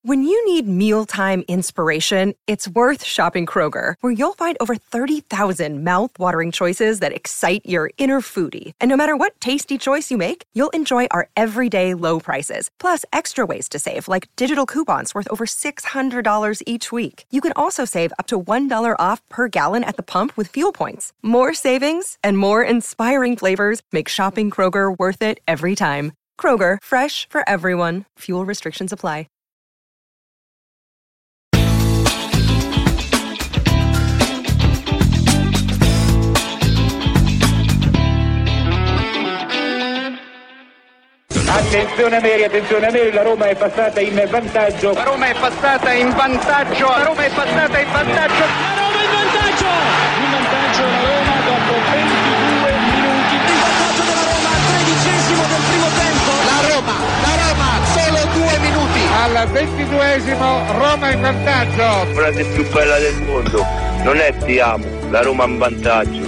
When you need mealtime inspiration, it's worth shopping Kroger, where you'll find over 30,000 mouth-watering choices that excite your inner foodie. And no matter what tasty choice you make, you'll enjoy our everyday low prices, plus extra ways to save, like digital coupons worth over $600 each week. You can also save up to $1 off per gallon at the pump with fuel points. More savings and more inspiring flavors make shopping Kroger worth it every time. Kroger, fresh for everyone. Fuel restrictions apply. Attenzione Meri, la Roma è passata in vantaggio. La Roma è passata in vantaggio. La Roma è passata in vantaggio. La Roma in vantaggio. In vantaggio la Roma dopo 22 minuti. In vantaggio della Roma al 13° del primo tempo. La Roma, solo 2 minuti. Al 22esimo Roma in vantaggio. La frase più bella del mondo non è ti amo, la Roma in vantaggio.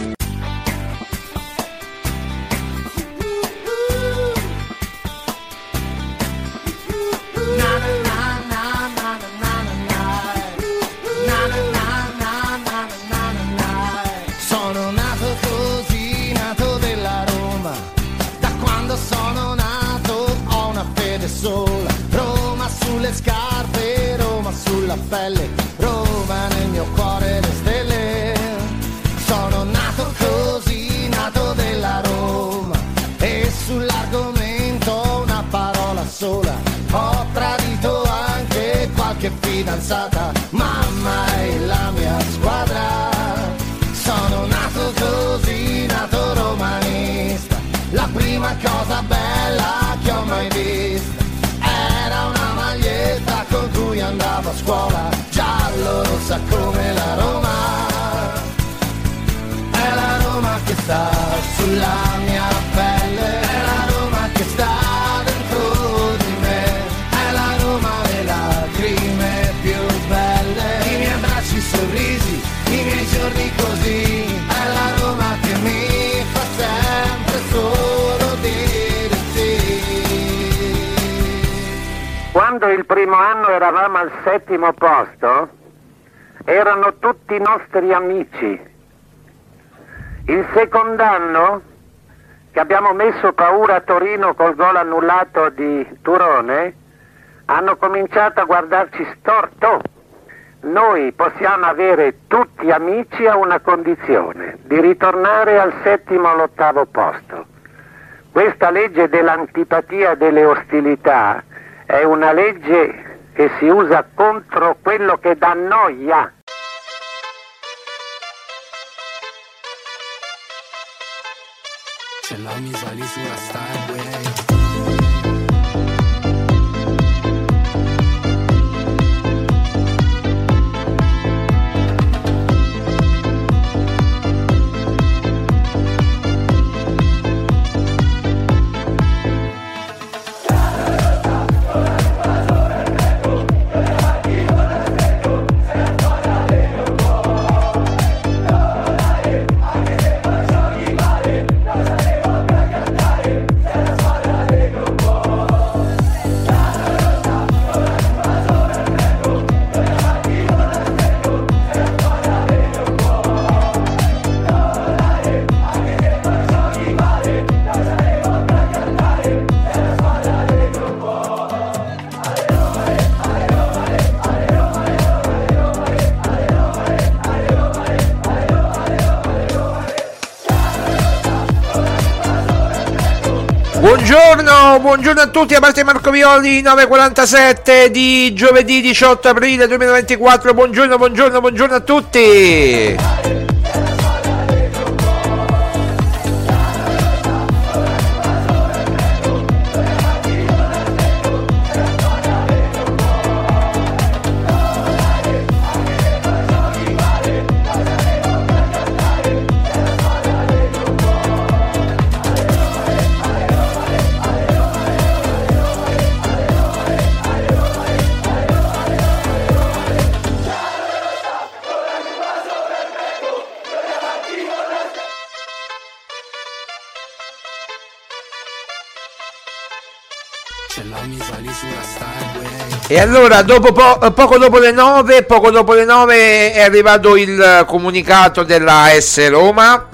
Roma sulle scarpe, Roma sulla pelle, Roma nel mio cuore le stelle. Sono nato così, nato della Roma, e sull'argomento una parola sola. Ho tradito anche qualche fidanzata, mamma è la mia squadra. Sono nato così, nato romanista, la prima cosa bella che ho mai visto era una maglietta con cui andavo a scuola, giallo-rossa come la Roma. È la Roma che sta sulla mia pelle, è la Roma che sta dentro di me, è la Roma le lacrime più belle, i miei abbracci, i sorrisi, i miei giorni così, è la Roma che mi fa sempre solo dire sì. Quando il primo anno eravamo al 7° posto, erano tutti nostri amici. Il secondo anno, che abbiamo messo paura a Torino col gol annullato di Turone, hanno cominciato a guardarci storto. Noi possiamo avere tutti amici a una condizione, di ritornare al 7° all'8° posto. Questa legge dell'antipatia e delle ostilità è una legge che si usa contro quello che dà noia. Ce l'hai misa lì sulla Starway. Buongiorno a tutti, a parte Marco Violi, 9:47 di giovedì 18 aprile 2024. Buongiorno a tutti. E allora poco dopo le 9 è arrivato il comunicato della AS Roma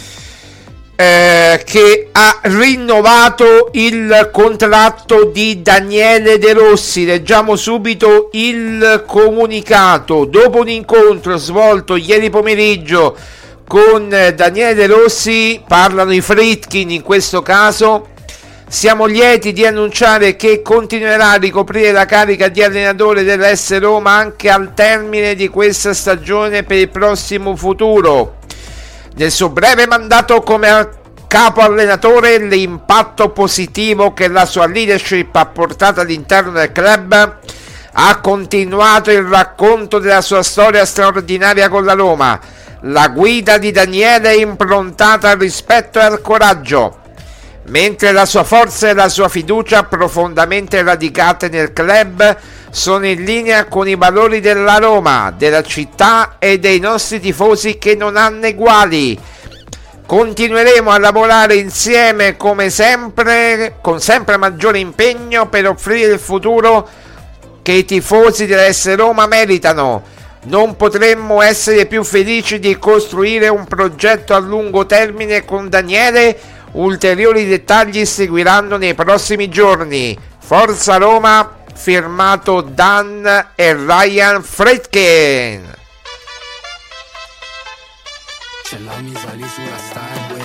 che ha rinnovato il contratto di Daniele De Rossi. Leggiamo subito il comunicato. Dopo un incontro svolto ieri pomeriggio con Daniele De Rossi, parlano i Friedkin in questo caso, siamo lieti di annunciare che continuerà a ricoprire la carica di allenatore dell'AS Roma anche al termine di questa stagione per il prossimo futuro. Nel suo breve mandato come capo allenatore, l'impatto positivo che la sua leadership ha portato all'interno del club, ha continuato il racconto della sua storia straordinaria con la Roma. La guida di Daniele è improntata al rispetto e al coraggio, mentre la sua forza e la sua fiducia profondamente radicate nel club sono in linea con i valori della Roma, della città e dei nostri tifosi che non hanno eguali. Continueremo a lavorare insieme come sempre, con sempre maggiore impegno per offrire il futuro che i tifosi dell'AS Roma meritano. Non potremmo essere più felici di costruire un progetto a lungo termine con Daniele. Ulteriori dettagli seguiranno nei prossimi giorni. Forza Roma, firmato Dan e Ryan Friedkin. C'è la misali sulla Starway.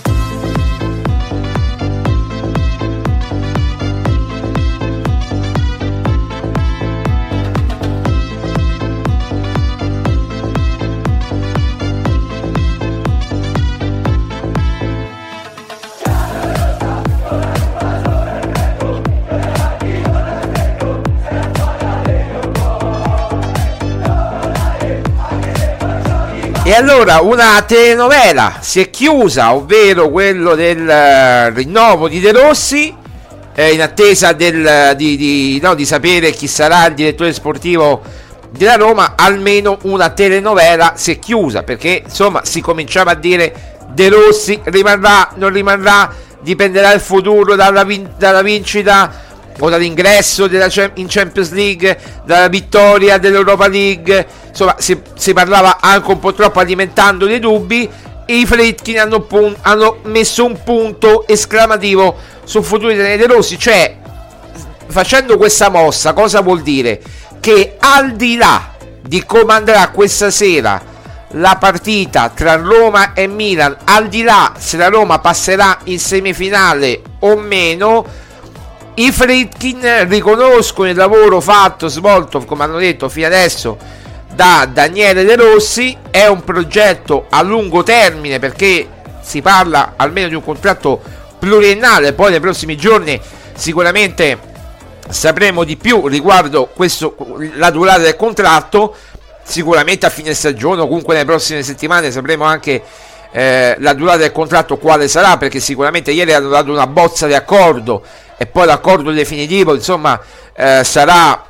E allora una telenovela si è chiusa, ovvero quello del rinnovo di De Rossi, in attesa di sapere chi sarà il direttore sportivo della Roma. Almeno una telenovela si è chiusa, perché insomma si cominciava a dire De Rossi rimarrà, non rimarrà, dipenderà il futuro dalla vincita o dall'ingresso in Champions League, dalla vittoria dell'Europa League. Insomma si parlava anche un po' troppo, alimentando dei dubbi. I Friedkin hanno messo un punto esclamativo sul futuro di Daniele De Rossi. Cioè, facendo questa mossa, cosa vuol dire? Che al di là di come andrà questa sera la partita tra Roma e Milan, al di là se la Roma passerà in semifinale o meno, i Friedkin riconoscono il lavoro svolto, come hanno detto fino adesso, da Daniele De Rossi. È un progetto a lungo termine, perché si parla almeno di un contratto pluriennale. Poi nei prossimi giorni sicuramente sapremo di più riguardo la durata del contratto. Sicuramente a fine stagione o comunque nelle prossime settimane sapremo anche la durata del contratto quale sarà, perché sicuramente ieri hanno dato una bozza di accordo e poi l'accordo definitivo insomma sarà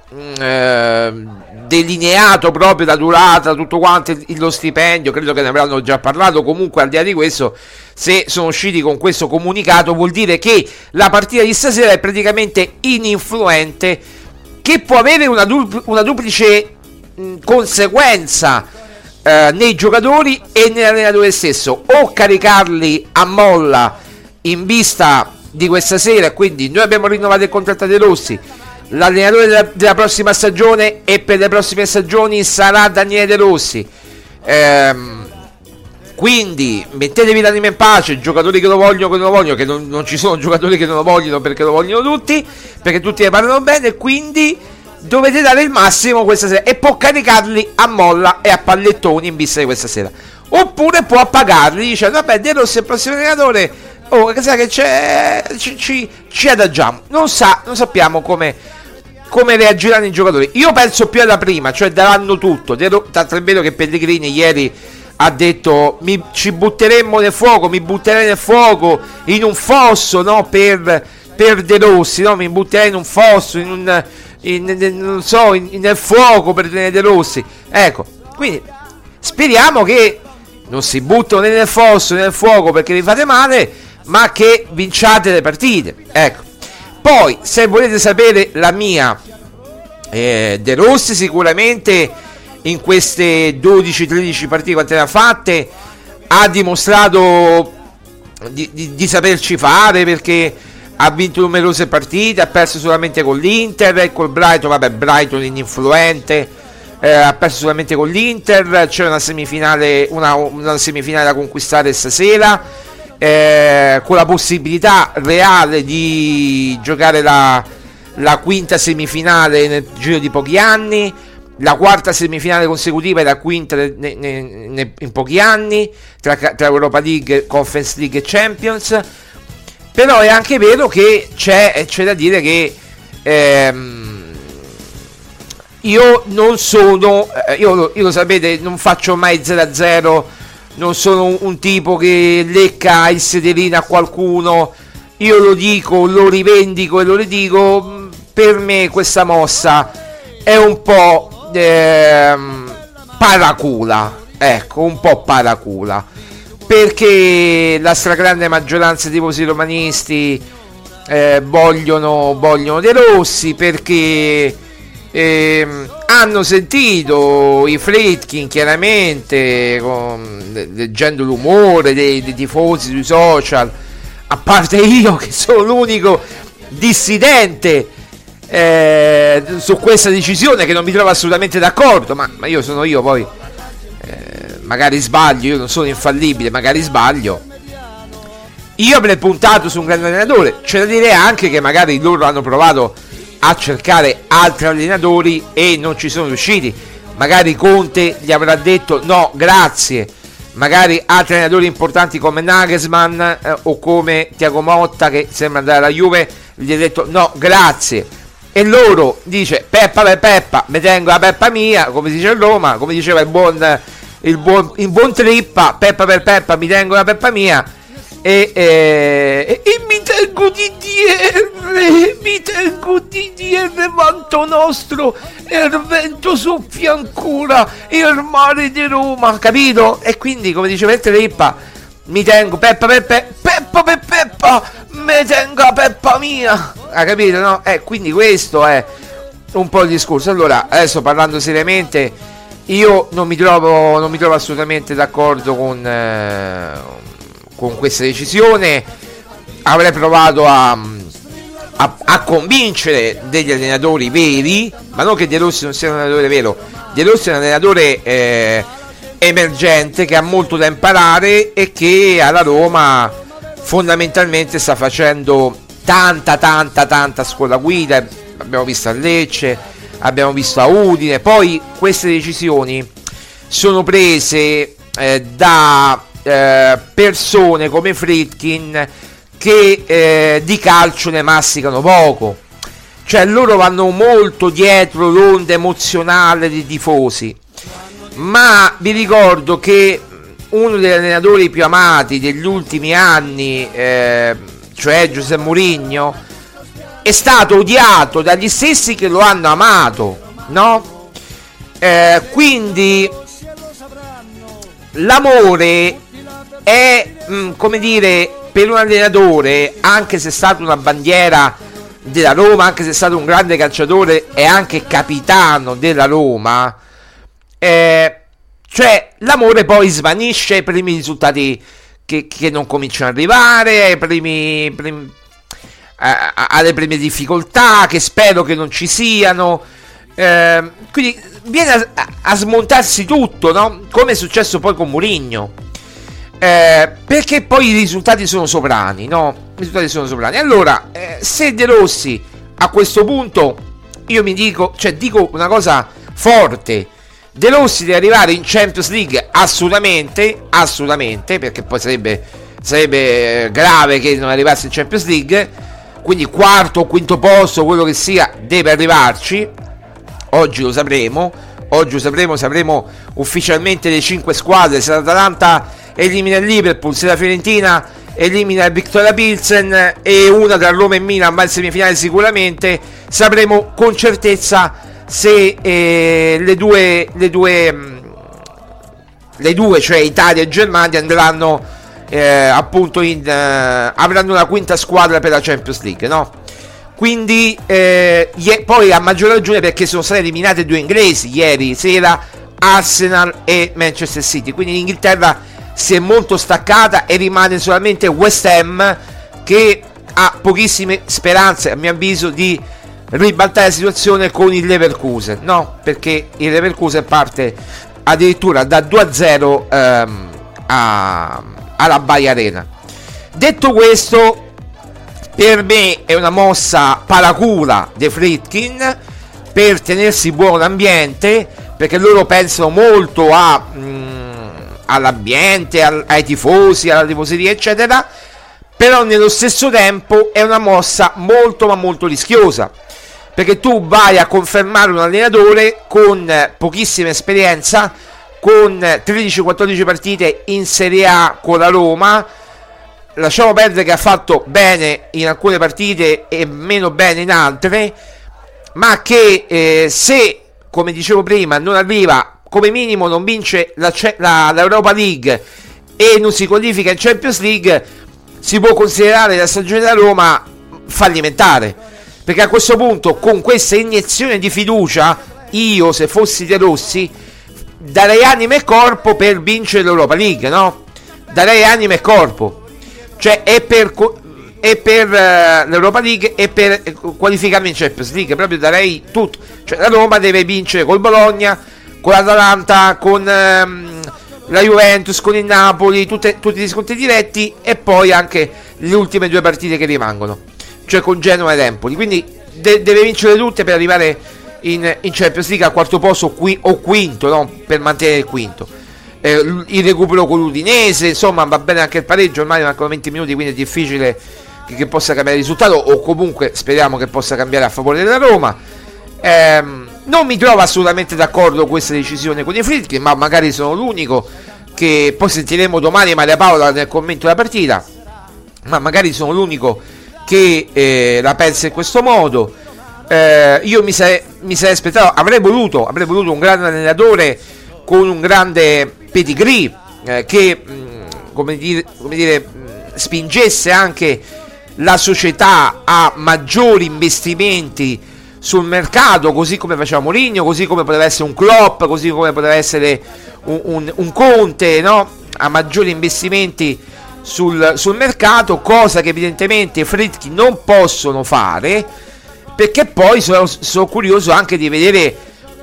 delineato proprio la durata, tutto quanto, lo stipendio, credo che ne avranno già parlato. Comunque al di là di questo, se sono usciti con questo comunicato vuol dire che la partita di stasera è praticamente ininfluente, che può avere una duplice conseguenza nei giocatori e nell'allenatore stesso: o caricarli a molla in vista di questa sera, quindi noi abbiamo rinnovato il contratto De Rossi, l'allenatore della prossima stagione e per le prossime stagioni sarà Daniele De Rossi, quindi mettetevi l'anima in pace, giocatori che lo vogliono, che non ci sono giocatori che non lo vogliono, perché lo vogliono tutti, perché tutti ne parlano bene, quindi dovete dare il massimo questa sera, e può caricarli a molla e a pallettoni in vista di questa sera, oppure può appagarli dicendo vabbè, De Rossi è il prossimo allenatore, che sa che c'è, ci adagiamo. Non sappiamo come reagiranno i giocatori. Io penso più alla prima, cioè daranno tutto. Tanto è vero che Pellegrini ieri ha detto ci butteremmo nel fuoco, mi butterei nel fuoco, in un fosso, no, per De Rossi, no, mi butterei in un fosso, nel fuoco per De Rossi. Ecco, quindi speriamo che non si buttano né nel fosso né nel fuoco perché vi fate male, ma che vinciate le partite. Ecco. Poi, se volete sapere la mia De Rossi sicuramente in queste 12-13 partite quante ne ha fatte ha dimostrato di saperci fare, perché ha vinto numerose partite, ha perso solamente con l'Inter e col Brighton, Brighton ininfluente, ha perso solamente con l'Inter. C'è una semifinale da conquistare stasera, con la possibilità reale di giocare la quinta semifinale nel giro di pochi anni, la quarta semifinale consecutiva e la quinta in pochi anni, tra Europa League, Conference League e Champions. Però è anche vero che c'è da dire che io non sono, io lo sapete, non faccio mai 0-0, non sono un tipo che lecca il sederino a qualcuno, io lo dico, lo rivendico e lo ridico. Per me questa mossa è un po' paracula, ecco, un po' paracula, perché la stragrande maggioranza dei tifosi romanisti vogliono De Rossi, perché hanno sentito i Friedkin chiaramente leggendo l'umore dei tifosi sui social, a parte io che sono l'unico dissidente su questa decisione, che non mi trovo assolutamente d'accordo, ma io sono io, poi magari sbaglio, io non sono infallibile, magari sbaglio. Io avrei puntato su un grande allenatore. C'è da dire anche che magari loro hanno provato a cercare altri allenatori e non ci sono riusciti. Magari Conte gli avrà detto no grazie, magari altri allenatori importanti come Nagelsmann o come Thiago Motta, che sembra andare alla Juve, gli ha detto no grazie, e loro dice Peppa per Peppa, mi tengo la Peppa mia, come si dice a Roma, come diceva il buon Trippa, Peppa per Peppa, mi tengo la Peppa mia e mi tengo DDR vanto nostro, e il vento soffia ancora, il mare di Roma, capito? E quindi, come diceva il Trippa, mi tengo Peppa per Peppa, mi tengo la Peppa mia, ha capito, no? Quindi questo è un po' il discorso. Allora, adesso parlando seriamente, io non mi trovo assolutamente d'accordo con questa decisione. Avrei provato a convincere degli allenatori veri, ma non che De Rossi non sia un allenatore vero. De Rossi è un allenatore emergente, che ha molto da imparare e che alla Roma fondamentalmente sta facendo tanta scuola guida. Abbiamo visto a Lecce, abbiamo visto a Udine. Poi queste decisioni sono prese da persone come Friedkin, che di calcio ne masticano poco, cioè loro vanno molto dietro l'onda emozionale dei tifosi. Ma vi ricordo che uno degli allenatori più amati degli ultimi anni, cioè Giuseppe Mourinho, è stato odiato dagli stessi che lo hanno amato, no? Quindi l'amore è, come dire, per un allenatore, anche se è stato una bandiera della Roma, anche se è stato un grande calciatore e anche capitano della Roma, cioè l'amore poi svanisce ai primi risultati che non cominciano ad arrivare, alle prime difficoltà, che spero che non ci siano, quindi viene a smontarsi tutto, no? Come è successo poi con Mourinho, perché poi i risultati sono sovrani, no? I risultati sono sovrani. Allora, se De Rossi a questo punto, io dico una cosa forte: De Rossi deve arrivare in Champions League assolutamente, perché poi sarebbe grave che non arrivasse in Champions League, quindi quarto o quinto posto, quello che sia, deve arrivarci. Oggi lo sapremo, sapremo ufficialmente le 5 squadre. Se l'Atalanta elimina il Liverpool, se la Fiorentina elimina il Viktoria Pilsen e una tra Roma e Milan va in semifinale sicuramente, sapremo con certezza se le due, cioè Italia e Germania, andranno appunto avranno una quinta squadra per la Champions League, no? quindi poi a maggior ragione perché sono state eliminate 2 inglesi ieri sera, Arsenal e Manchester City, quindi l'Inghilterra si è molto staccata e rimane solamente West Ham, che ha pochissime speranze a mio avviso di ribaltare la situazione con il Leverkusen, no? Perché il Leverkusen parte addirittura da 2-0 alla Bay Arena. Detto questo, per me è una mossa paracula dei Friedkin per tenersi buono l'ambiente, perché loro pensano molto all'ambiente, ai tifosi, alla tifoseria eccetera, però nello stesso tempo è una mossa molto ma molto rischiosa, perché tu vai a confermare un allenatore con pochissima esperienza, con 13-14 partite in Serie A con la Roma. Lasciamo perdere che ha fatto bene in alcune partite e meno bene in altre, ma che se, come dicevo prima, non arriva, come minimo non vince l'Europa League e non si qualifica in Champions League, si può considerare la stagione della Roma fallimentare, perché a questo punto, con questa iniezione di fiducia, io se fossi De Rossi darei anima e corpo per vincere l'Europa League, no? Darei anima e corpo, cioè è per l'Europa League e per qualificarmi in Champions League, proprio darei tutto. Cioè la Roma deve vincere col Bologna, con l'Atalanta, con la Juventus, con il Napoli, tutti gli scontri diretti, e poi anche le ultime 2 partite che rimangono, cioè con Genoa ed Empoli. Quindi deve vincere tutte per arrivare in Champions League al quarto posto o quinto, no? Per mantenere il quinto. Il recupero con l'Udinese, insomma va bene anche il pareggio, ormai mancano 20 minuti, quindi è difficile che possa cambiare il risultato, o comunque speriamo che possa cambiare a favore della Roma. Non mi trovo assolutamente d'accordo con questa decisione con i Friedkin, ma magari sono l'unico, che poi sentiremo domani Maria Paola nel commento della partita, ma magari sono l'unico che la pensa in questo modo. Io mi sarei aspettato, avrei voluto un grande allenatore con un grande pedigree, che come dire spingesse anche la società a maggiori investimenti sul mercato, così come faceva Mourinho, così come poteva essere un Klopp, così come poteva essere un Conte, no? A maggiori investimenti sul mercato, cosa che evidentemente i Friedkin non possono fare, perché poi sono curioso anche di vedere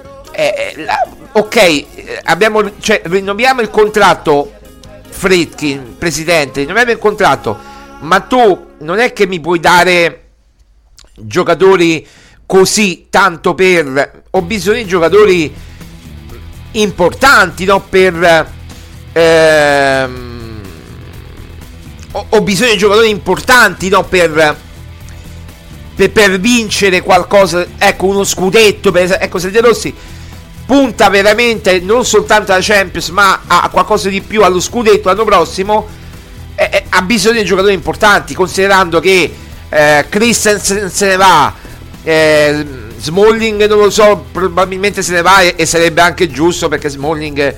rinnoviamo il contratto, Friedkin, presidente, rinnoviamo il contratto, ma tu non è che mi puoi dare giocatori così tanto ho bisogno di giocatori importanti, no? Ho bisogno di giocatori importanti, no? Per vincere qualcosa, ecco, uno scudetto, ecco, se De Rossi punta veramente non soltanto alla Champions, ma a qualcosa di più, allo scudetto l'anno prossimo, ha bisogno di giocatori importanti, considerando che Christensen se ne va, Smalling non lo so, probabilmente se ne va, e sarebbe anche giusto, perché Smalling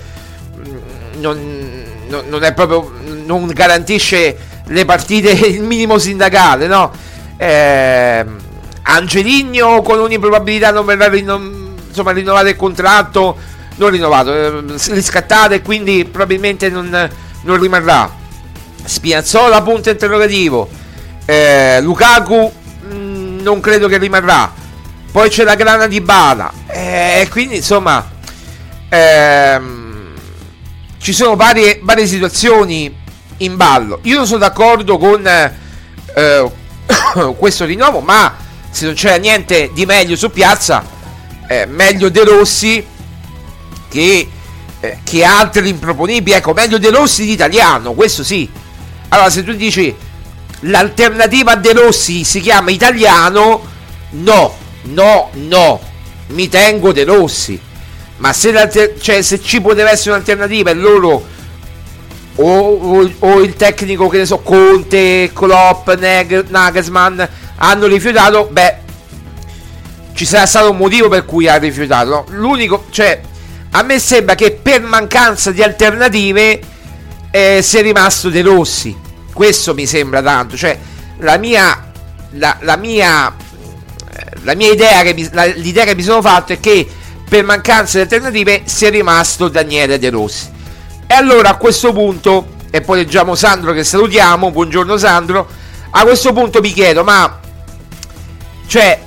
non è proprio, non garantisce le partite il minimo sindacale, no? Angelino con ogni probabilità non verrà rinnovato il contratto, non rinnovato, riscattato, e quindi probabilmente non rimarrà. Spinazzola punto interrogativo, Lukaku non credo che rimarrà, poi c'è la grana di Bala, quindi insomma ci sono varie situazioni in ballo. Io non sono d'accordo con questo rinnovo, ma se non c'era niente di meglio su piazza, meglio De Rossi che altri improponibili, ecco, meglio De Rossi di italiano, questo sì. Allora, se tu dici l'alternativa a De Rossi si chiama italiano, no, mi tengo De Rossi. Ma se ci poteva essere un'alternativa e loro o il tecnico, che ne so, Conte, Klopp, Nagelsmann hanno rifiutato, beh, ci sarà stato un motivo per cui ha rifiutato, no? L'unico, cioè, a me sembra che per mancanza di alternative sia rimasto De Rossi. Questo mi sembra tanto, cioè la mia la mia idea l'idea che mi sono fatto è che per mancanza di alternative sia rimasto Daniele De Rossi. E allora a questo punto, e poi leggiamo Sandro che salutiamo, buongiorno Sandro, a questo punto mi chiedo, ma cioè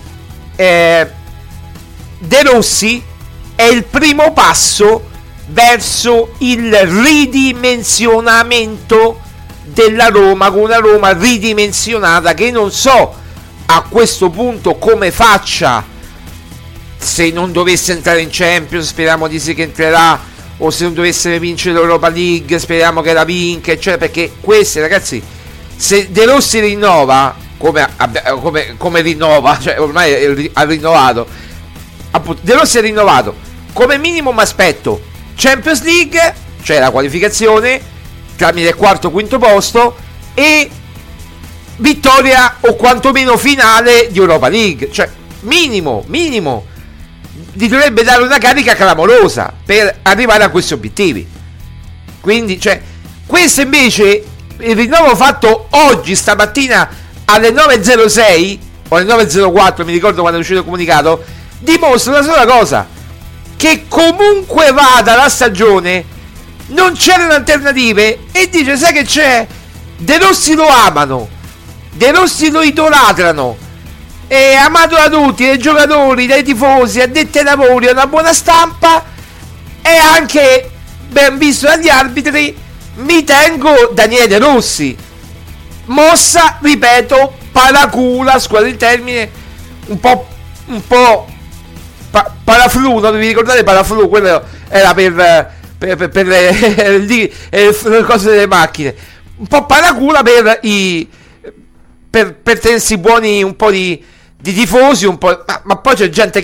De Rossi è il primo passo verso il ridimensionamento della Roma, con una Roma ridimensionata che non so a questo punto come faccia, se non dovesse entrare in Champions, speriamo di sì che entrerà, o se non dovesse vincere l'Europa League, speriamo che la vinca, eccetera, perché questi ragazzi, se De Rossi rinnova come rinnova, cioè ormai ha rinnovato, appunto, De Rossi è rinnovato, come minimo mi aspetto Champions League, cioè la qualificazione tramite il quarto o quinto posto, e vittoria o quantomeno finale di Europa League, cioè minimo gli dovrebbe dare una carica clamorosa per arrivare a questi obiettivi. Quindi, cioè, questo invece, il rinnovo fatto oggi, stamattina alle 9.06 o alle 9.04, mi ricordo quando è uscito il comunicato, dimostra una sola cosa: che comunque vada la stagione non c'erano alternative, e dice, sai che c'è? De Rossi lo amano, De Rossi lo idolatrano, è amato da tutti, dai giocatori, dai tifosi, addetti ai lavori, ha una buona stampa, e anche ben visto dagli arbitri. Mi tengo Daniele De Rossi, mossa, ripeto, paracula, scusa il termine, un po' paraflu, non vi ricordate paraflu? Quello era per le cose delle macchine, un po' paracula per tenersi buoni un po' di tifosi, un po', ma poi c'è gente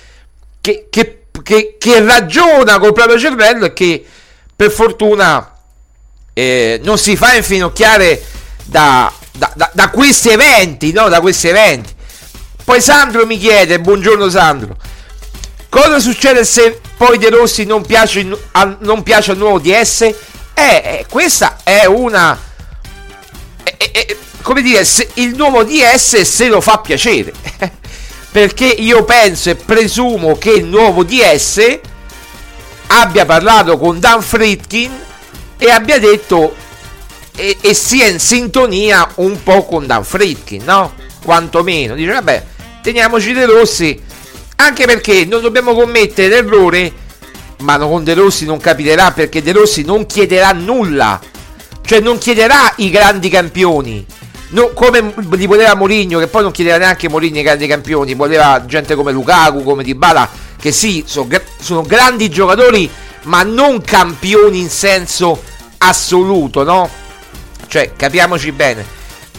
che ragiona col proprio cervello e che per fortuna non si fa infinocchiare da questi eventi, no? Da questi eventi. Poi Sandro mi chiede, buongiorno Sandro, cosa succede se poi De Rossi non piace al nuovo DS? Questa è una come dire, se il nuovo DS se lo fa piacere perché io penso e presumo che il nuovo DS abbia parlato con Dan Friedkin e abbia detto e sia in sintonia un po' con Dan Friedkin, no? Quantomeno dice, vabbè, teniamoci De Rossi, anche perché non dobbiamo commettere l'errore, ma con De Rossi non capiterà, perché De Rossi non chiederà nulla, cioè non chiederà i grandi campioni, no, come li voleva Mourinho, che poi non chiedeva neanche Mourinho i grandi campioni, voleva gente come Lukaku, come Dybala, che sì, sono grandi giocatori, ma non campioni in senso assoluto, no? Cioè, capiamoci bene,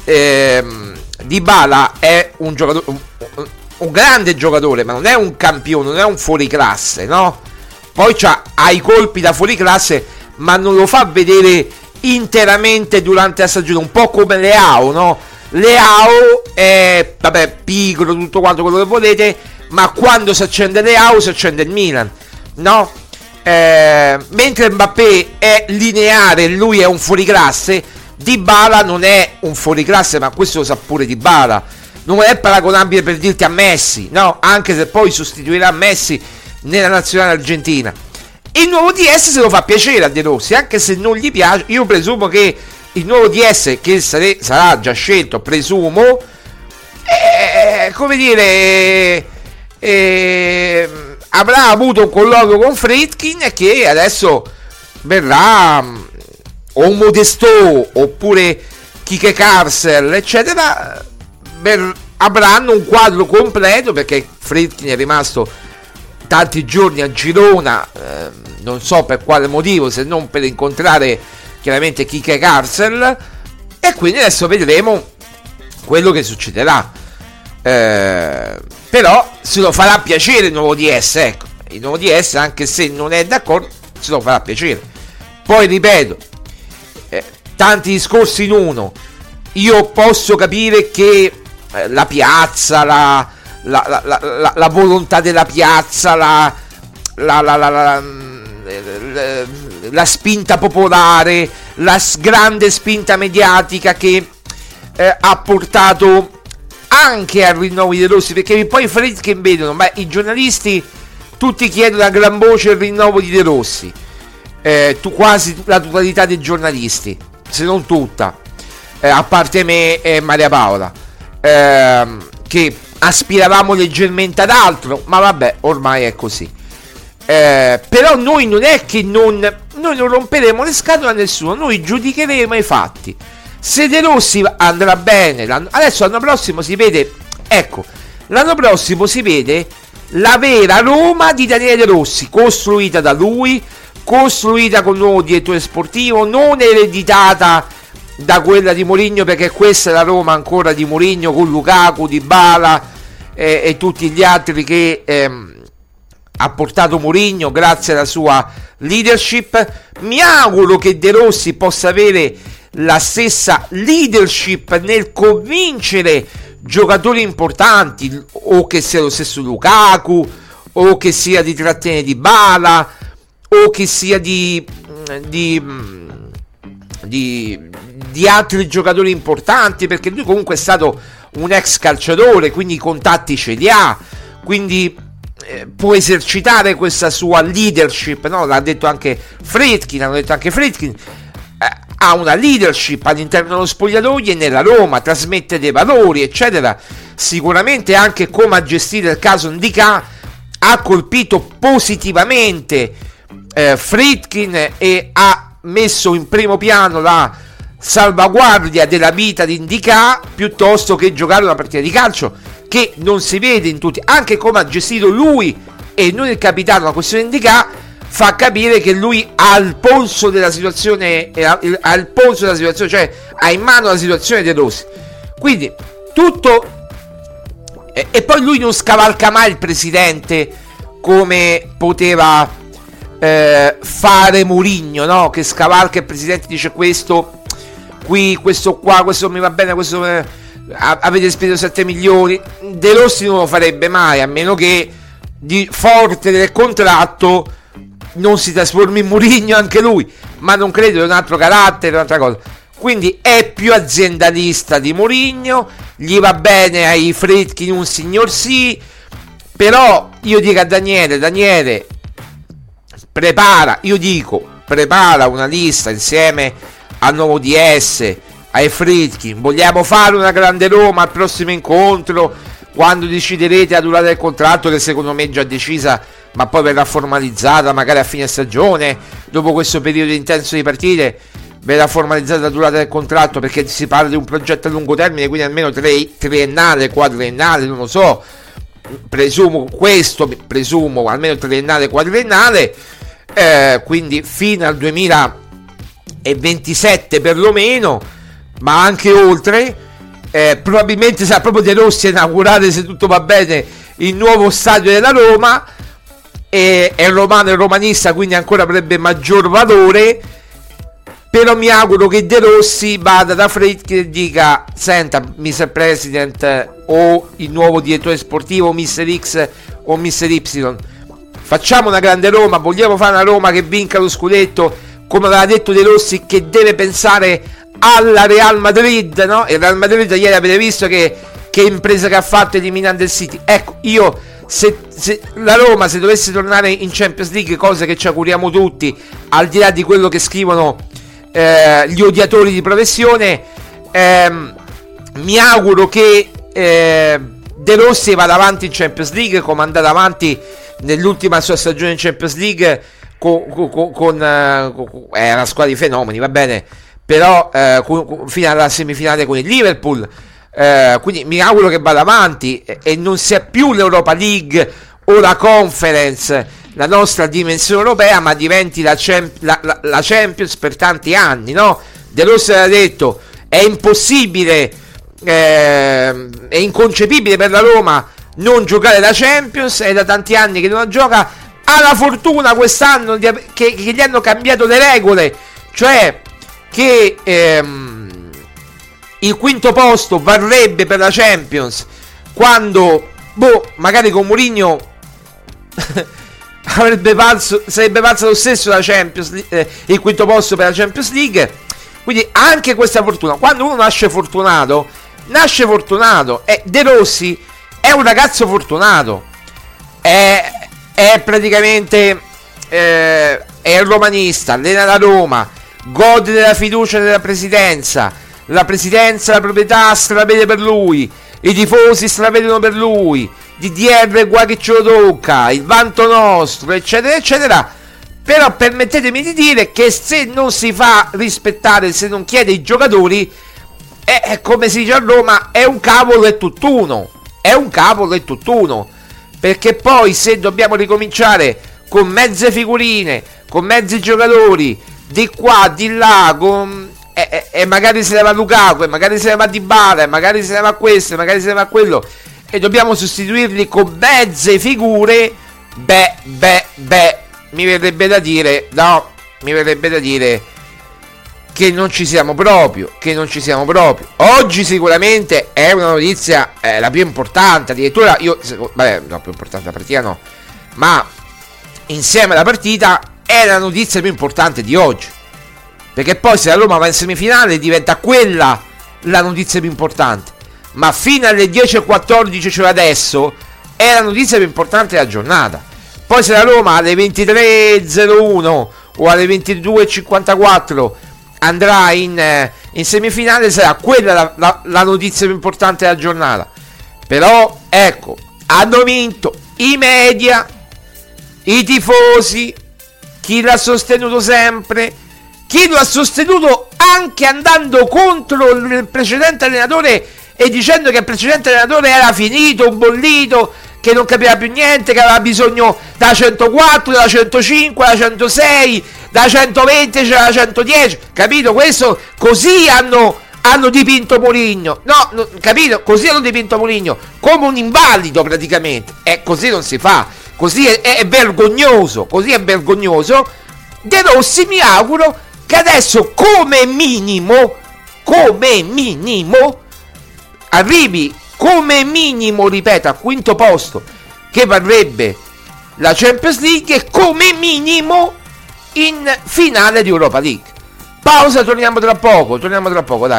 Dybala è un giocatore, un grande giocatore, ma non è un campione, non è un fuoriclasse, no? Poi ha i colpi da fuoriclasse, ma non lo fa vedere interamente durante la stagione, un po' come Leao, no? Leao è, vabbè, pigro, tutto quanto quello che volete, ma quando si accende Leao si accende il Milan, no? Mentre Mbappé è lineare, lui è un fuoriclasse, Dybala non è un fuoriclasse, ma questo lo sa pure Dybala, non è paragonabile, per dirti, a Messi, no? Anche se poi sostituirà Messi nella nazionale argentina. Il nuovo DS se lo fa piacere a De Rossi, anche se non gli piace. Io presumo che il nuovo DS, che sarà già scelto, presumo, come dire, avrà avuto un colloquio con Friedkin e che adesso verrà o Modesto oppure Kike Karsel, eccetera, avranno un quadro completo, perché Friedkin è rimasto tanti giorni a Girona, non so per quale motivo, se non per incontrare chiaramente Kike Karsel, e quindi adesso vedremo quello che succederà. Però se lo farà piacere il nuovo DS, ecco, il nuovo DS, anche se non è d'accordo, se lo farà piacere. Poi ripeto, tanti discorsi in uno. Io posso capire che la piazza, la volontà della piazza, la spinta popolare, la grande spinta mediatica che ha portato anche al rinnovo di De Rossi, perché poi i Friedkin vedono, ma i giornalisti tutti chiedono a gran voce il rinnovo di De Rossi, quasi la totalità dei giornalisti, se non tutta, a parte me e Maria Paola, che aspiravamo leggermente ad altro, ma vabbè, ormai è così. Però noi non è che noi non romperemo le scatole a nessuno, noi giudicheremo i fatti. Se De Rossi andrà bene, adesso l'anno prossimo si vede, ecco, l'anno prossimo si vede la vera Roma di Daniele De Rossi, costruita da lui, costruita con un nuovo direttore sportivo, non ereditata da quella di Mourinho, perché questa è la Roma ancora di Mourinho, con Lukaku, Dybala e tutti gli altri che ha portato Mourinho grazie alla sua leadership. Mi auguro che De Rossi possa avere la stessa leadership nel convincere giocatori importanti, o che sia lo stesso Lukaku, o che sia di trattenere Dybala, o che sia di altri giocatori importanti, perché lui comunque è stato un ex calciatore, quindi i contatti ce li ha, quindi può esercitare questa sua leadership, no? L'ha detto anche Friedkin, ha una leadership all'interno dello spogliatoio e nella Roma, trasmette dei valori, eccetera. Sicuramente anche come a gestire il caso Ndicà ha colpito positivamente Friedkin e ha messo in primo piano la salvaguardia della vita di Ndicà piuttosto che giocare una partita di calcio, che non si vede in tutti. Anche come ha gestito lui e non il capitano la questione Ndicà fa capire che lui ha il polso della situazione, cioè ha in mano la situazione dei Rossi. Quindi tutto, e poi lui non scavalca mai il presidente come poteva fare Mourinho, no? Che scavalca il presidente, dice questo qui, questo qua, questo mi va bene, questo avete speso 7 milioni. De Rossi non lo farebbe mai, a meno che di forte del contratto non si trasformi in Mourinho anche lui, ma non credo, è un altro carattere, un'altra cosa. Quindi è più aziendalista di Mourinho, gli va bene ai Friedkin un signor sì, però io dico a Daniele, prepara una lista insieme al nuovo DS, ai Friedkin, vogliamo fare una grande Roma al prossimo incontro, quando deciderete la durata del contratto, che secondo me è già decisa, ma poi verrà formalizzata magari a fine stagione, dopo questo periodo intenso di partite verrà formalizzata la durata del contratto, perché si parla di un progetto a lungo termine, quindi almeno triennale, quadriennale, non lo so, presumo almeno triennale, quadriennale, quindi fino al 2027 perlomeno, ma anche oltre. Probabilmente sarà proprio De Rossi a inaugurare, se tutto va bene, il nuovo stadio della Roma, e è romano e romanista, quindi ancora avrebbe maggior valore. Però mi auguro che De Rossi vada da Friedkin e dica: senta, Mr. President, o il nuovo direttore sportivo, Mr. X o Mr. Y, facciamo una grande Roma, vogliamo fare una Roma che vinca lo scudetto, come aveva detto De Rossi, che deve pensare alla Real Madrid, no? E il Real Madrid ieri avete visto che impresa che ha fatto eliminando il City. Ecco, io se la Roma, se dovesse tornare in Champions League, cosa che ci auguriamo tutti, al di là di quello che scrivono gli odiatori di professione, mi auguro che De Rossi vada avanti in Champions League come è andato avanti nell'ultima sua stagione in Champions League con una squadra di fenomeni, va bene, però fino alla semifinale con il Liverpool, quindi mi auguro che vada avanti e non sia più l'Europa League o la Conference la nostra dimensione europea, ma diventi la Champions per tanti anni, no? De Rossi ha detto: è impossibile, è inconcepibile per la Roma non giocare la Champions, è da tanti anni che non la gioca. Ha la fortuna quest'anno che gli hanno cambiato le regole, cioè che il quinto posto varrebbe per la Champions, quando magari con Mourinho sarebbe valso lo stesso la Champions, il quinto posto per la Champions League. Quindi anche questa fortuna, quando uno nasce fortunato, nasce fortunato. De Rossi è un ragazzo fortunato, è praticamente è romanista, allena la Roma, gode della fiducia della presidenza, la presidenza, la proprietà stravede per lui, i tifosi stravedono per lui, DDR qua che ce lo tocca, il vanto nostro, eccetera eccetera. Però permettetemi di dire che se non si fa rispettare, se non chiede i giocatori, è come si dice a Roma, è un cavolo e tutt'uno, perché poi se dobbiamo ricominciare con mezze figurine, con mezzi giocatori, di qua, di là, e magari se ne va Lukaku, e magari se ne va Dybala, e magari se ne va questo, e magari se ne va quello, e dobbiamo sostituirli con mezze figure, mi verrebbe da dire che non ci siamo proprio, Oggi sicuramente è una notizia la più importante, addirittura più importante la partita no, ma insieme alla partita è la notizia più importante di oggi, perché poi se la Roma va in semifinale diventa quella la notizia più importante, ma fino alle 10:14, cioè adesso, è la notizia più importante della giornata. Poi se la Roma alle 23:01 o alle 22:54 andrà in semifinale, sarà quella la notizia più importante della giornata. Però ecco, hanno vinto i media, i tifosi, chi l'ha sostenuto sempre, chi lo ha sostenuto anche andando contro il precedente allenatore e dicendo che il precedente allenatore era finito, bollito, che non capiva più niente, che aveva bisogno da 104, da 105, da 106, da 120, c'era da 110, capito? Questo così hanno dipinto Mourinho, no, capito? Così hanno dipinto Mourinho, come un invalido praticamente, così non si fa, così è vergognoso, De Rossi mi auguro che adesso come minimo arrivi come minimo, ripeto, al quinto posto, che varrebbe la Champions League, e come minimo in finale di Europa League. Pausa, torniamo tra poco, torniamo tra poco.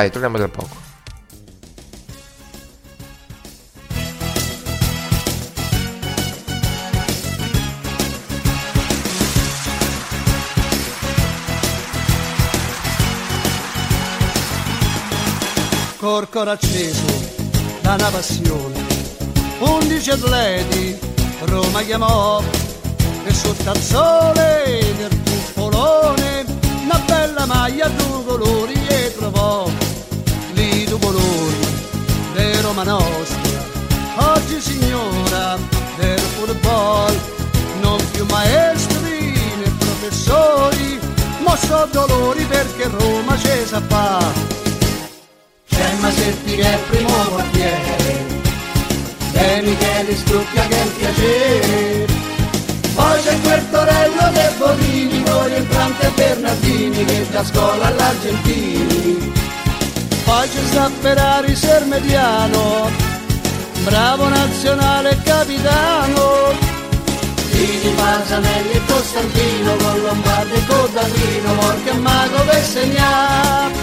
Cor acceso da una passione, 11 atleti Roma chiamò, e sotto al sole del cupolone una bella maglia due colori e trovò. Lì due colori de Roma nostra, oggi signora del football, non più maestri né professori, ma so dolori perché Roma ce sa fa. C'è Masetti che è il primo portiere, e Michele Strucchia che è il piacere, poi c'è quel Torello De Bonini, con il Brante Bernardini che da scuola all'Argentini, poi c'è sta Ferrari Sermediano, bravo nazionale e capitano, Tini Pasanelli e Costantino, con Lombardi e Codadrino, Morca e Mago per segnare.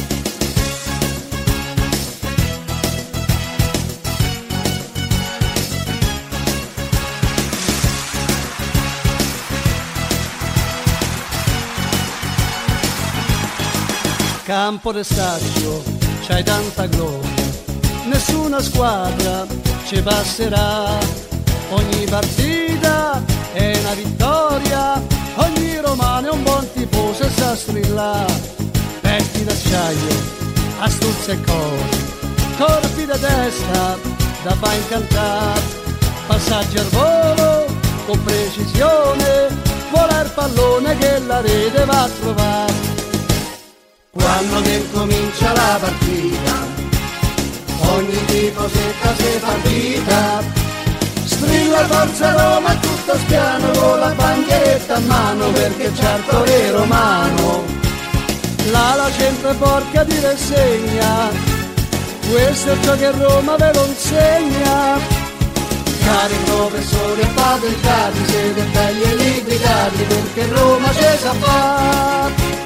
Campo de Stadio, c'hai tanta gloria, nessuna squadra ci passerà, ogni partita è una vittoria, ogni romano è un buon tifoso e sa strillare, petti d'acciaio, astuzia e corpi da testa, da fa incantare, passaggi al volo con precisione, vola il pallone che la rete va a trovare. Quando che comincia la partita, ogni tifosetta si partita, strilla forza Roma e tutto spiano, con la bandieretta a mano perché c'è il torero romano. La gente porca di rassegna, questo è ciò che Roma ve lo insegna. Cari professori e patentati, siete belli e liquidati perché Roma ce sa fare.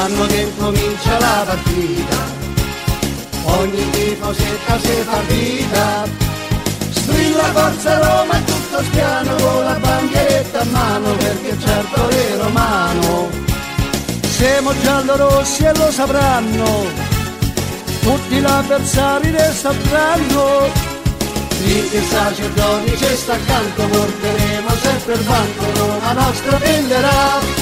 sanno che comincia la partita, ogni tifosetta si fa vita, strilla forza Roma e tutto spiano con la bandieretta a mano, perché certo è romano. Siamo giallorossi e lo sapranno, tutti gli avversari resteranno, finché il sacerdoti ci sta accanto, porteremo sempre il vanto, Roma nostra prenderà.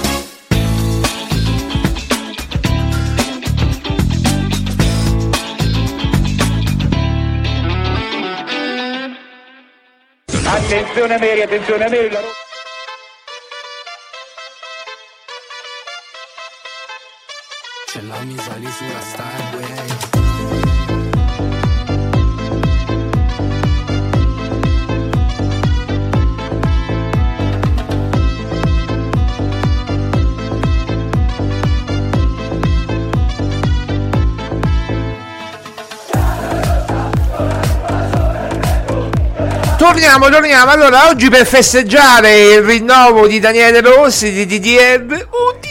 Attenzione a Meri, la Roma. Ce l'ho misa lì sulla Starway. Torniamo. Allora, oggi per festeggiare il rinnovo di Daniele Rossi di DDR,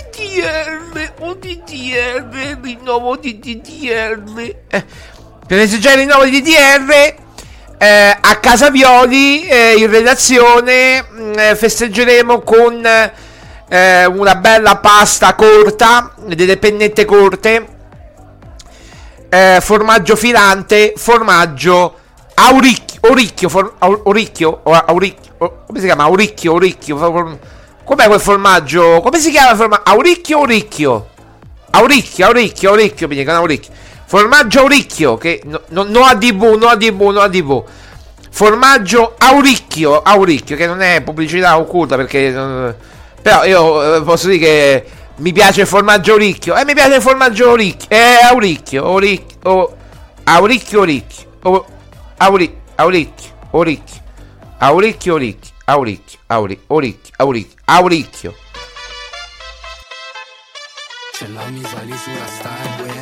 rinnovo di DDR. Per festeggiare il rinnovo di DDR, a Casa Violi, in redazione, festeggeremo con una bella pasta corta, delle pennette corte, formaggio filante, formaggio Auricchio, come si chiama? Auricchio. Com'è quel formaggio? Come si chiama il formaggio? Auricchio, mi dicono Auricchio. Formaggio Auricchio, che no ADV. Formaggio Auricchio, che non è pubblicità occulta, perché però io posso dire che mi piace il formaggio Auricchio. Mi piace il formaggio Auricchio. Auricchio. Ce l'ho misa lì sulla Starway.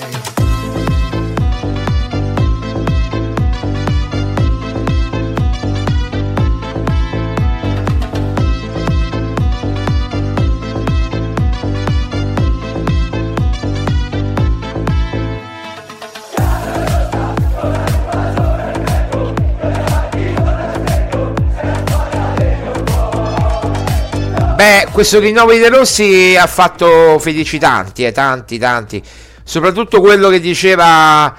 Questo rinnovo di De Rossi ha fatto felici tanti, tanti. Soprattutto quello che diceva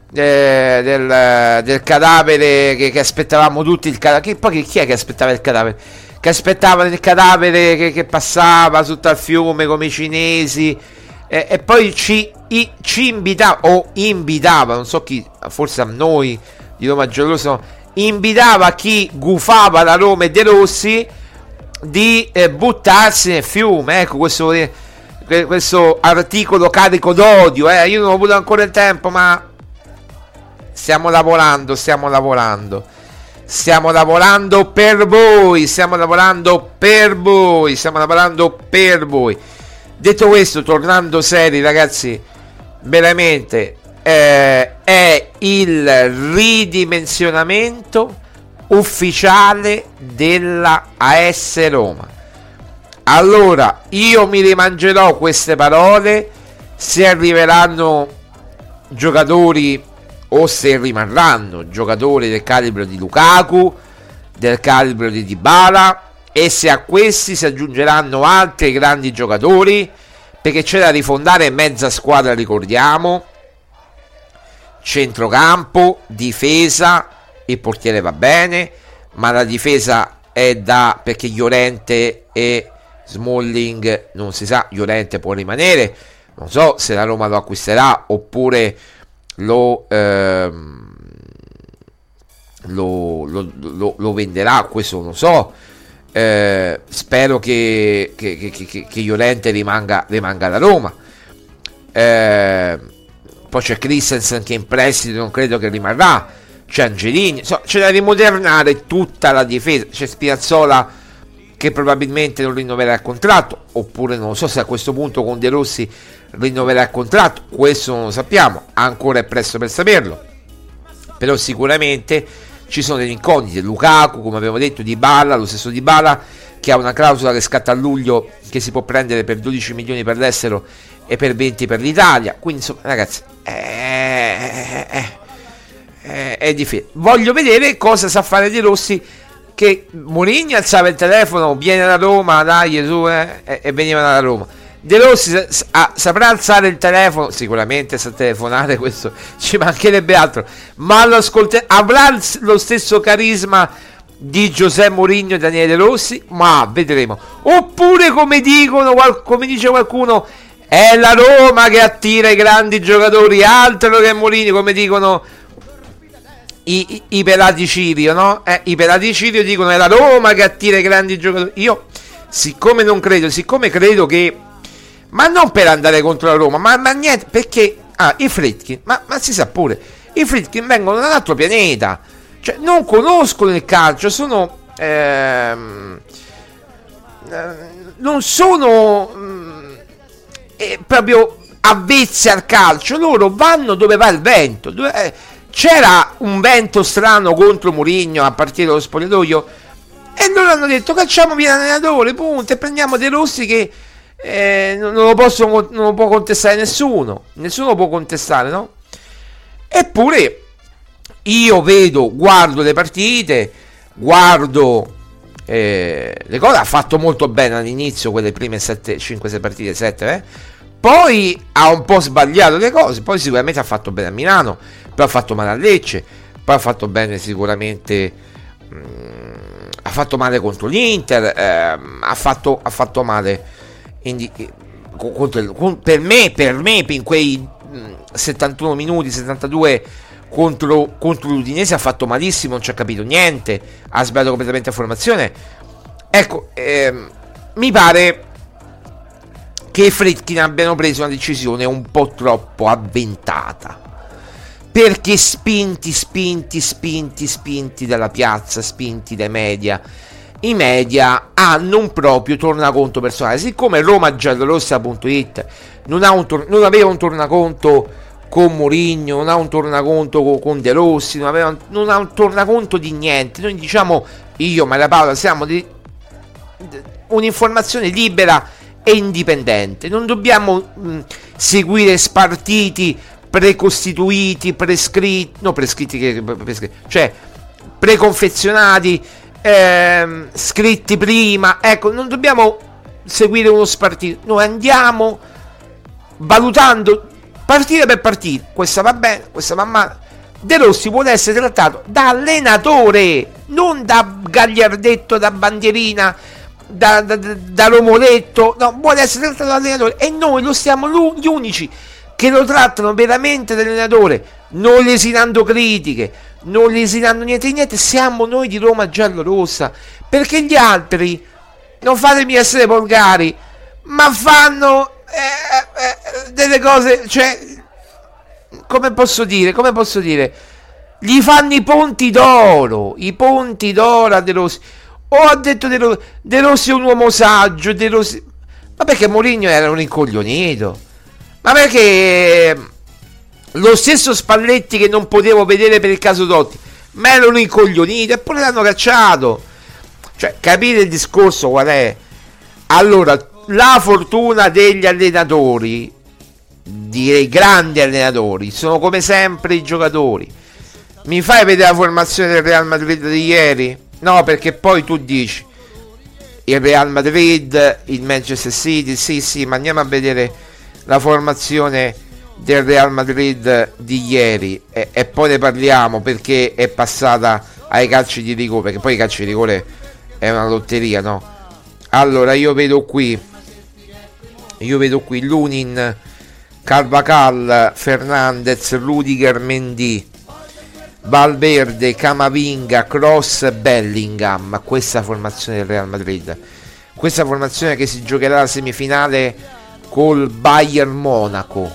del cadavere che aspettavamo tutti, il cadavere. Poi chi è che aspettava il cadavere? Che aspettavano il cadavere che passava sotto al fiume come i cinesi, e poi ci invitava, non so chi, forse a noi di Roma Giallorossa, invitava chi gufava la Roma e De Rossi di buttarsi nel fiume. Ecco questo articolo carico d'odio. Io non ho avuto ancora il tempo, ma stiamo lavorando per voi. Detto questo, tornando seri, ragazzi, veramente è il ridimensionamento ufficiale della AS Roma. Allora, io mi rimangerò queste parole se arriveranno giocatori, o se rimarranno giocatori del calibro di Lukaku, del calibro di Dybala, e se a questi si aggiungeranno altri grandi giocatori, perché c'è da rifondare mezza squadra, ricordiamo, centrocampo, difesa. Il portiere va bene, ma la difesa è perché Llorente e Smalling non si sa. Llorente può rimanere, non so se la Roma lo acquisterà oppure lo venderà, questo non so. Spero che Llorente rimanga alla Roma. Poi c'è Christensen che in prestito non credo che rimarrà. C'è Angelini, c'è da rimodernare tutta la difesa. C'è Spinazzola che probabilmente non rinnoverà il contratto, oppure non so se a questo punto con De Rossi rinnoverà il contratto, questo non lo sappiamo, ancora è presto per saperlo. Però sicuramente ci sono delle incognite. Lukaku, come abbiamo detto, Dybala, lo stesso Dybala, che ha una clausola che scatta a luglio, che si può prendere per 12 milioni per l'estero e per 20 per l'Italia. Quindi insomma, ragazzi, è difficile. Voglio vedere cosa sa fare De Rossi, che Mourinho alzava il telefono, viene da Roma, dai su, e veniva da Roma. De Rossi saprà alzare il telefono, sicuramente sa telefonare, questo ci mancherebbe altro, ma avrà lo stesso carisma di José Mourinho e Daniele De Rossi? Ma vedremo. Oppure, come dice qualcuno, è la Roma che attira i grandi giocatori, altro che Mourinho, come dicono i pelati Cirio, no? I pelati Cirio dicono è la Roma che attira i grandi giocatori. Io, siccome credo che, ma non per andare contro la Roma, ma niente, perché i Friedkin, ma si sa pure, i Friedkin vengono da un altro pianeta, cioè non conoscono il calcio, non sono proprio avvezzi al calcio, loro vanno dove va il vento. C'era un vento strano contro Mourinho a partire dallo spogliatoio e loro hanno detto cacciamo via l'allenatore, punto, e prendiamo De Rossi che non lo può contestare nessuno può contestare, no? Eppure io guardo le partite, guardo le cose, ha fatto molto bene all'inizio quelle prime 5-6 partite, 7, poi ha un po' sbagliato le cose, poi sicuramente ha fatto bene a Milano, poi ha fatto male a Lecce, poi ha fatto bene sicuramente, ha fatto male contro l'Inter, ha fatto male per me in quei 71 minuti, 72 contro l'Udinese ha fatto malissimo, non ci ha capito niente, ha sbagliato completamente la formazione. Ecco, mi pare che i Friedkin abbiano preso una decisione un po' troppo avventata, perché spinti dalla piazza, spinti dai media. I media hanno un proprio tornaconto personale, siccome RomaGiallorossa.it non aveva un tornaconto con Mourinho, non ha un tornaconto con De Rossi, non ha un tornaconto di niente. Noi diciamo, io e Maria Paola, siamo di un'informazione libera e indipendente, non dobbiamo seguire spartiti, precostituiti, cioè preconfezionati, scritti prima. Ecco, non dobbiamo seguire uno spartito, noi andiamo valutando partita per partita, questa va bene, questa va male. De Rossi vuole essere trattato da allenatore, non da gagliardetto, da bandierina, da romoletto, no, vuole essere trattato da allenatore, e noi lo siamo gli unici che lo trattano veramente da allenatore, non lesinando critiche, non lesinando niente, siamo noi di Roma Giallorossa, perché gli altri, non fatemi essere volgari, ma fanno delle cose, cioè, come posso dire, gli fanno i ponti d'oro a De Rossi. Ha detto De Rossi è un uomo saggio, De Rossi, ma perché Mourinho era un incoglionito, ma perché lo stesso Spalletti che non potevo vedere per il caso Totti, ma era un incoglionito, eppure l'hanno cacciato. Cioè, capire il discorso qual è? Allora, la fortuna degli allenatori, dei grandi allenatori, sono come sempre i giocatori. Mi fai vedere la formazione del Real Madrid di ieri? No, perché poi tu dici il Real Madrid, il Manchester City, sì, ma andiamo a vedere la formazione del Real Madrid di ieri e poi ne parliamo, perché è passata ai calci di rigore, perché poi i calci di rigore è una lotteria, no? Allora io vedo qui Lunin, Carvajal, Fernandez, Rudiger, Mendy, Valverde, Camavinga, Kroos, Bellingham. Questa formazione del Real Madrid, questa formazione che si giocherà la semifinale col Bayern Monaco.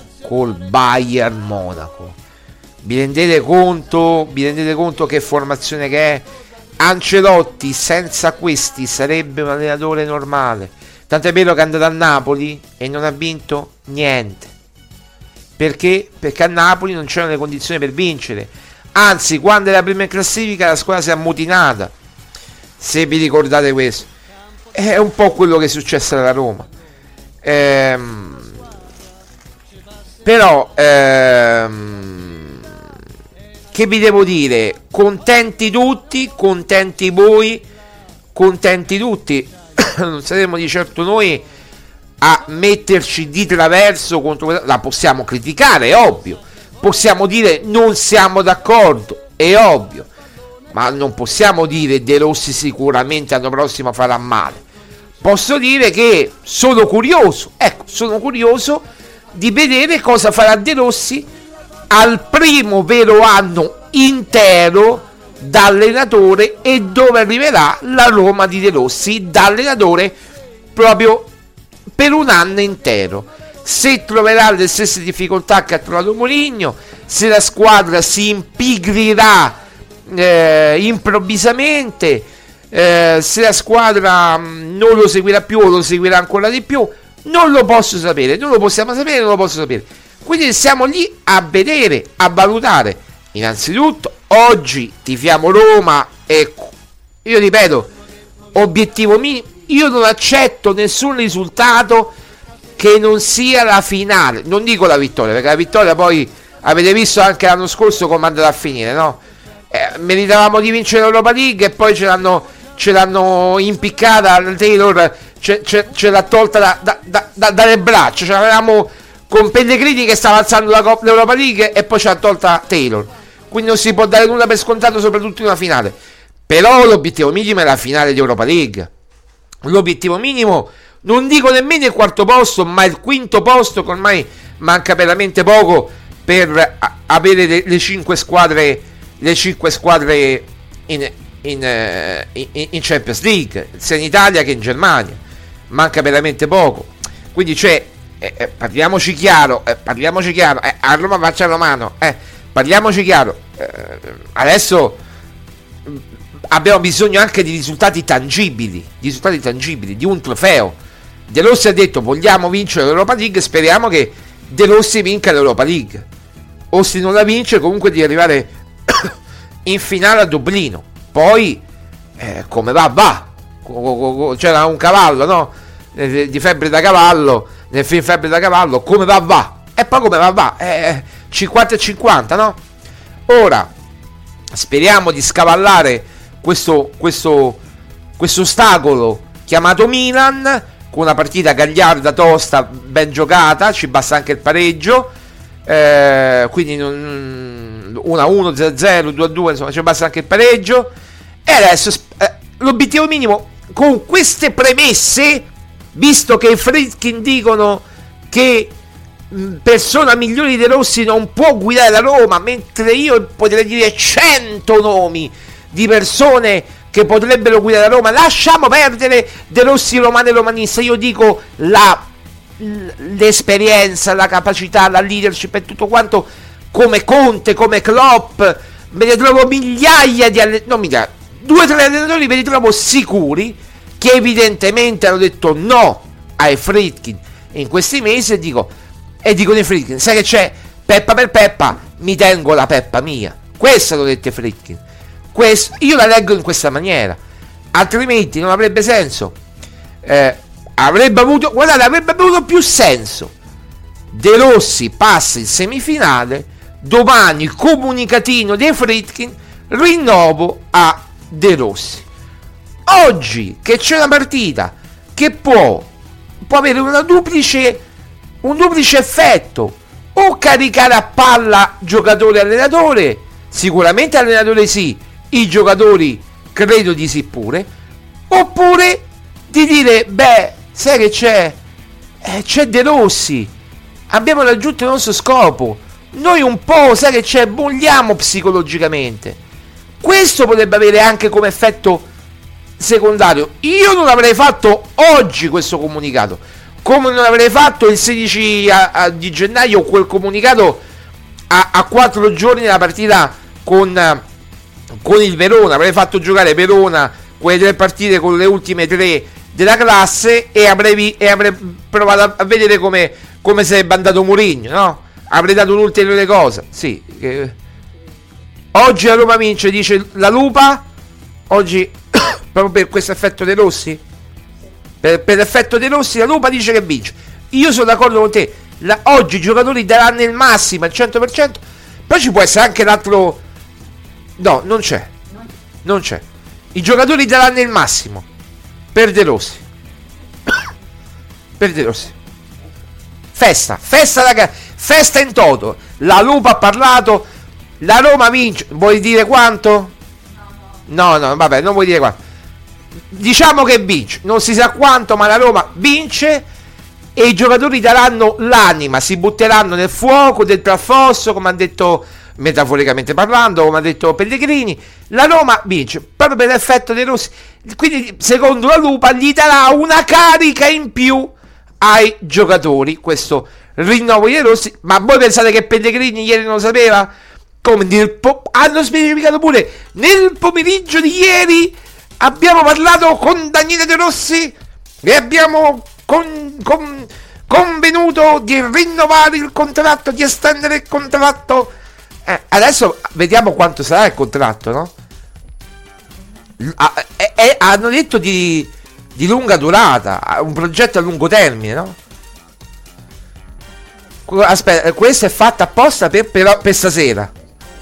Vi rendete conto che formazione che è? Ancelotti senza questi sarebbe un allenatore normale, tant'è vero che è andato a Napoli e non ha vinto niente. Perché a Napoli non c'erano le condizioni per vincere. Anzi, quando era prima in classifica la squadra si è ammutinata, se vi ricordate questo. È un po' quello che è successo alla Roma. Però che vi devo dire? Contenti tutti, contenti voi, contenti tutti. Non saremo di certo noi a metterci di traverso contro. La possiamo criticare, è ovvio. Possiamo dire non siamo d'accordo, è ovvio. Ma non possiamo dire De Rossi sicuramente l'anno prossimo farà male. Posso dire che sono curioso, sono curioso di vedere cosa farà De Rossi al primo vero anno intero da allenatore e dove arriverà la Roma di De Rossi da allenatore proprio per un anno intero. Se troverà le stesse difficoltà che ha trovato Mourinho, se la squadra si impigrirà improvvisamente, se la squadra non lo seguirà più o lo seguirà ancora di più, non lo posso sapere, non lo possiamo sapere, non lo posso sapere. Quindi siamo lì a vedere, a valutare. Innanzitutto oggi tifiamo Roma e io ripeto, obiettivo minimo, io non accetto nessun risultato che non sia la finale, non dico la vittoria, perché la vittoria poi avete visto anche l'anno scorso come andrà a finire, no? Meritavamo di vincere l'Europa League e poi ce l'hanno impiccata Taylor, ce l'ha tolta dalle braccia. Ce l'avevamo con Pellegrini che stava alzando l'Europa League e poi ce l'ha tolta Taylor. Quindi non si può dare nulla per scontato, soprattutto in una finale. Però l'obiettivo minimo è la finale di Europa League. L'obiettivo minimo, non dico nemmeno il quarto posto, ma il quinto posto, che ormai manca veramente poco per avere le 5 squadre. Le 5 squadre in Champions League, sia in Italia che in Germania, manca veramente poco. Quindi parliamoci chiaro, a Roma faccia romano, parliamoci chiaro. Adesso abbiamo bisogno anche di risultati tangibili, di un trofeo. De Rossi ha detto vogliamo vincere l'Europa League, speriamo che De Rossi vinca l'Europa League, o se non la vince comunque di arrivare in finale a Dublino. Poi come va. C'era un cavallo, no? Di Febbre da cavallo, nel film Febbre da cavallo, come va. E poi come va 50 e 50, no? Ora speriamo di scavallare questo ostacolo chiamato Milan, con una partita gagliarda, tosta, ben giocata, ci basta anche il pareggio, quindi 1-1, 0-0, 2-2, insomma ci basta anche il pareggio. E adesso l'obiettivo minimo, con queste premesse, visto che i Friedkin dicono che persona migliore di De Rossi non può guidare la Roma, mentre io potrei dire 100 nomi di persone che potrebbero guidare la Roma, lasciamo perdere De Rossi romano e romanista. Io dico l'esperienza, la capacità, la leadership e tutto quanto, come Conte, come Klopp, me ne trovo migliaia di allenatori, 2 o 3 allenatori me li trovo sicuri che evidentemente hanno detto no ai Friedkin in questi mesi, e dicono i Friedkin, sai che c'è, Peppa per Peppa, mi tengo la Peppa mia. Questo hanno detto i Friedkin. Io la leggo in questa maniera, altrimenti non avrebbe senso. Avrebbe avuto più senso. De Rossi passa in semifinale, domani comunicatino dei Friedkin, rinnovo a De Rossi. Oggi che c'è una partita che può avere un duplice effetto, o caricare a palla giocatore e allenatore, sicuramente allenatore sì, i giocatori credo di sì pure, oppure di dire sai che c'è De Rossi, abbiamo raggiunto il nostro scopo, noi un po', sai che c'è, bolliamo psicologicamente. Questo potrebbe avere anche come effetto secondario. Io non avrei fatto oggi questo comunicato, come non avrei fatto il 16 di gennaio quel comunicato a 4 giorni della partita con il Verona. Avrei fatto giocare Verona quelle 3 partite con le ultime 3 della classe e avrei provato a vedere come sarebbe andato Mourinho, no? Avrei dato un'ulteriore cosa, sì, Oggi la Roma vince, dice la Lupa. Oggi, proprio per questo effetto dei rossi, per l'effetto dei rossi, la Lupa dice che vince. Io sono d'accordo con te. Oggi i giocatori daranno il massimo al 100%. Poi ci può essere anche l'altro. No, non c'è. I giocatori daranno il massimo per De Rossi. Per De Rossi. Festa ragazzi, festa in toto. La Lupa ha parlato. La Roma vince. Vuoi dire quanto? No, vabbè, non vuoi dire quanto. Diciamo che vince. Non si sa quanto, ma la Roma vince. E i giocatori daranno l'anima. Si butteranno nel fuoco del traffosso, come ha detto, metaforicamente parlando, come ha detto Pellegrini. La Roma vince proprio per l'effetto dei rossi. Quindi, secondo la Lupa, gli darà una carica in più ai giocatori questo rinnovo dei rossi. Ma voi pensate che Pellegrini ieri non lo sapeva? Come hanno specificato pure nel pomeriggio di ieri abbiamo parlato con Daniele De Rossi e abbiamo convenuto di rinnovare il contratto, di estendere il contratto. Adesso vediamo quanto sarà il contratto, no? Hanno detto di lunga durata, un progetto a lungo termine, no? Aspetta, questo è fatto apposta per stasera.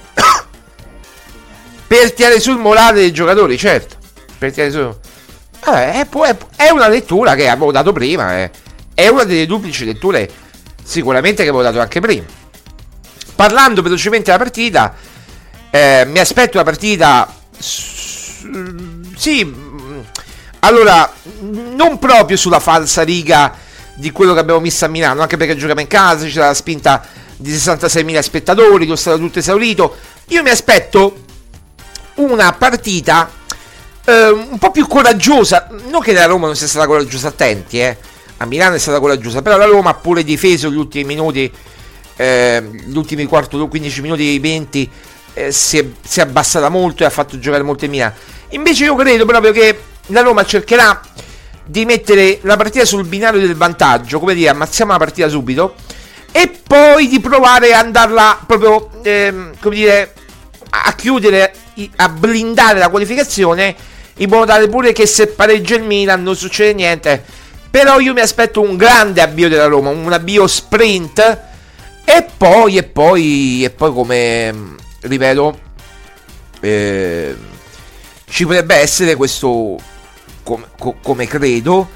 Per tirare sul morale dei giocatori, certo. Per tirare su. È una lettura che avevo dato prima. È una delle duplici letture sicuramente che avevo dato anche prima. Parlando velocemente della partita, mi aspetto una partita. Sì. Allora, non proprio sulla falsa riga di quello che abbiamo visto a Milano, anche perché giochiamo in casa, c'era la spinta di 66.000 spettatori, lo stato tutto esaurito. Io mi aspetto una partita un po' più coraggiosa. Non che la Roma non sia stata coraggiosa, attenti, a Milano è stata coraggiosa, però la Roma ha pure difeso gli ultimi minuti, gli ultimi 15 minuti 20, si è abbassata molto e ha fatto giocare molto in Milano. Invece io credo proprio che la Roma cercherà di mettere la partita sul binario del vantaggio, come dire, ammazziamo la partita subito e poi di provare a andarla proprio, come dire, a chiudere, a blindare la qualificazione, in modo tale pure che se pareggia il Milan non succede niente. Però io mi aspetto un grande avvio della Roma, un avvio sprint e poi come ripeto, ci potrebbe essere questo, come credo,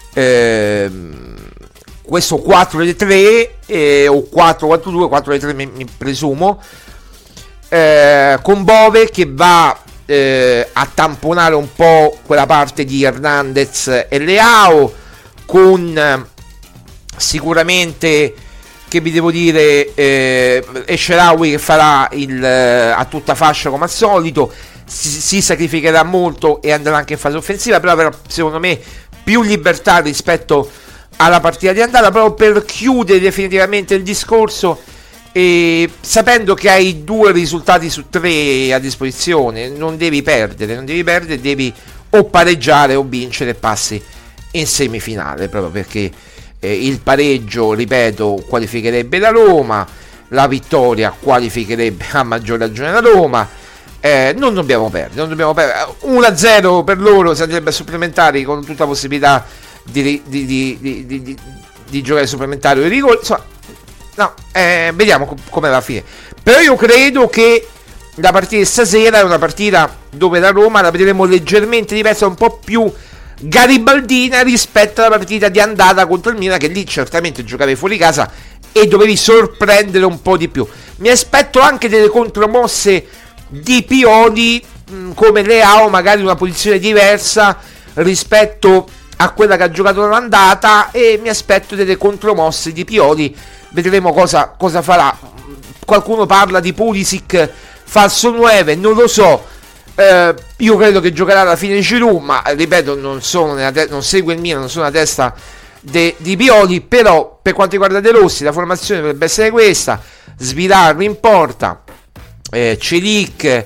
questo 4-3 o 4-4-2, 4-3 mi presumo, con Bove che va a tamponare un po' quella parte di Hernandez e Leao, con sicuramente, che vi devo dire, Esharawi che farà a tutta fascia come al solito, si sacrificherà molto e andrà anche in fase offensiva, però avrà secondo me più libertà rispetto alla partita di andata, proprio per chiudere definitivamente il discorso, e sapendo che hai 2 risultati su 3 a disposizione, non devi perdere, devi o pareggiare o vincere e passi in semifinale, proprio perché il pareggio, ripeto, qualificherebbe la Roma, la vittoria qualificherebbe a maggior ragione la Roma. Non dobbiamo perdere. 1-0 per loro, si andrebbe a supplementari con tutta la possibilità di giocare supplementari o di rigore. Insomma, no, vediamo come va a finire. Però io credo che la partita di stasera è una partita dove la Roma la vedremo leggermente diversa, un po' più garibaldina rispetto alla partita di andata contro il Milan, che lì certamente giocavi fuori casa e dovevi sorprendere un po' di più. Mi aspetto anche delle contromosse di Pioli, come Leao, magari in una posizione diversa rispetto a quella che ha giocato l'andata, e mi aspetto delle contromosse di Pioli. Vedremo cosa farà. Qualcuno parla di Pulisic falso 9, non lo so. Io credo che giocherà alla fine Giroud, ma ripeto, non segue il Milan, non sono la testa di Pioli. Però per quanto riguarda De Rossi, la formazione dovrebbe essere questa: Svilar in porta, Celic,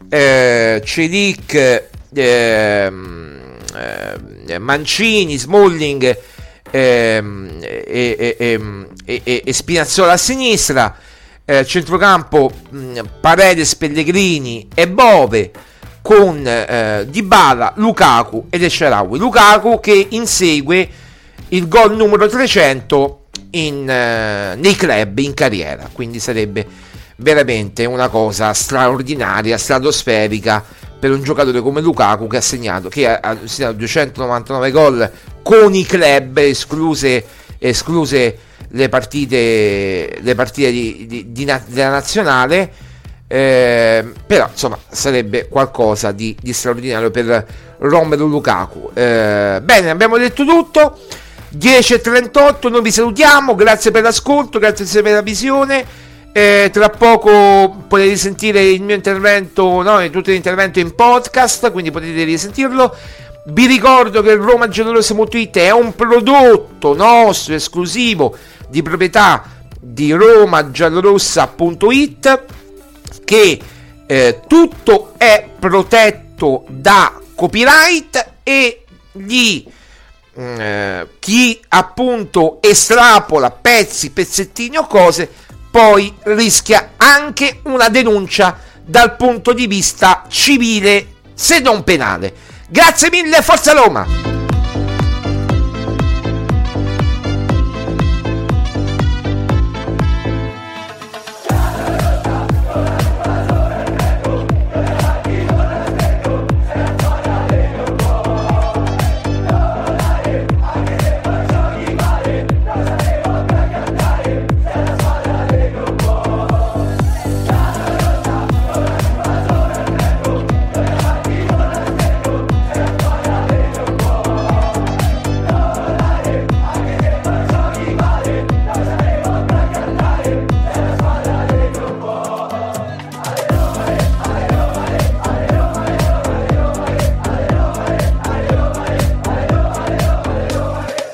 Mancini, Smalling e Spinazzola a sinistra, centrocampo Paredes, Pellegrini e Bove, con Dybala, Lukaku ed El Shaarawy. Lukaku che insegue il gol numero 300 nei club in carriera, quindi sarebbe veramente una cosa straordinaria, stratosferica per un giocatore come Lukaku, che ha segnato 299 gol con i club, escluse le partite della nazionale, però insomma sarebbe qualcosa di straordinario per Romelu Lukaku. Bene, abbiamo detto tutto. 10:38, noi vi salutiamo, grazie per l'ascolto, grazie per la visione. Tra poco potete risentire il mio intervento, tutto l'intervento in podcast, quindi potete risentirlo. Vi ricordo che il RomaGiallorossa.it è un prodotto nostro esclusivo di proprietà di RomaGiallorossa.it, che tutto è protetto da copyright, e chi appunto estrapola pezzettini o cose poi rischia anche una denuncia dal punto di vista civile, se non penale. Grazie mille, Forza Roma!